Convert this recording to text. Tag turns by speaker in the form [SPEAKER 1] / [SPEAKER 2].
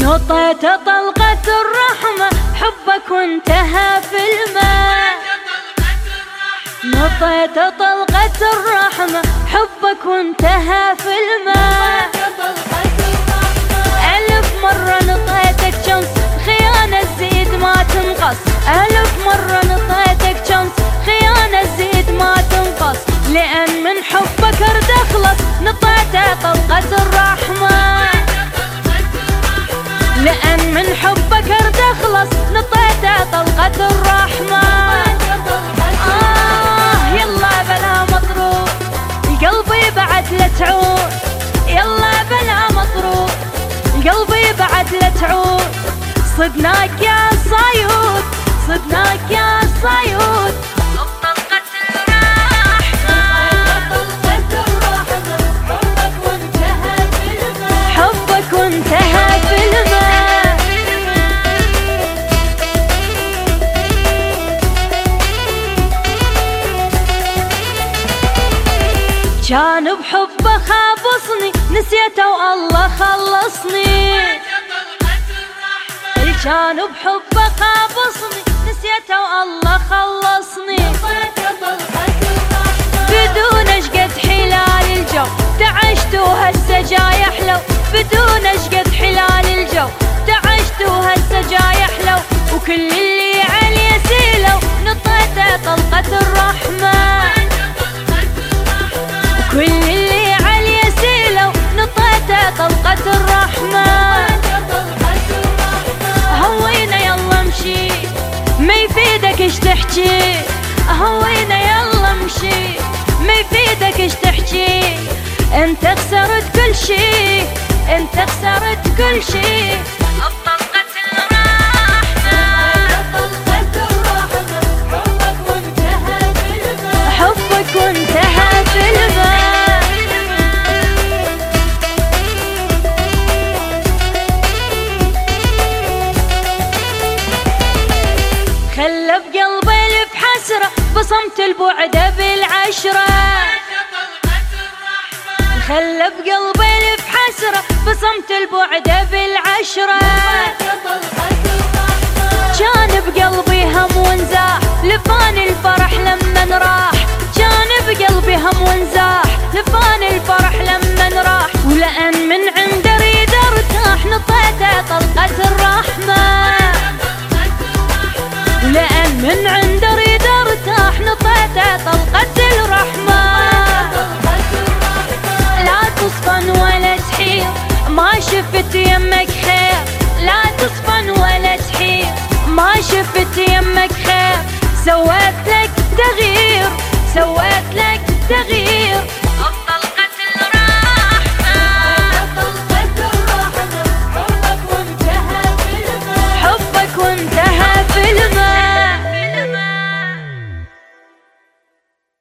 [SPEAKER 1] نطيت طلقة الرحمة حبك وانتهى في الماء. نطيت طلقة الرحمة حبك وانتهى في الماء. ألف مرة نطيتك شمس خيانة تزيد ما تنقص. ألف مرة نطيتك شمس خيانة تزيد ما تنقص. لأن من حبك أرد أخلص نطيت طلقة الرحمة. لأن من حبك أرد أخلص نطيت طلقة الرحمة. يلا بلا مطروح قلبي بعد لا تعود. يلا بلا مطروح قلبي بعد لا تعود. صدناك يا صيود صدناك يا صيود. طلقة الرحمة طلقة الرحمة حبك وانتهى في الماء. حبك وانتهى في الماء. كان بحبه خابصني نسيته والله خلصني. كان بحبه خابصني نسيته والله خلصني. بدون اشقد حلال الجو تعشت وهسه جاي احلو. بدون اشقد حلال الجو تعشت وهسه جاي احلو. وكل اللي عليه سيلو نطيت طلقة الرحمة. كل اللي عليه سيلو نطيت طلقة الرحمة. هوينا يلا امشي ما يفيدك ايش تحكي. هوينا يلا امشي ما يفيدك ايش تحكي. انت خسرت كل شي انت خسرت كل شي. بطلقة الرحمة طلقة الرحمة حبك وانتهى في الماء. حبك وانتهى في الماء. خلى بقلبي بحسرة بصمت البعد بالعشرة. خلى بقلبي بحسرة بصمت البعد بالعشرة.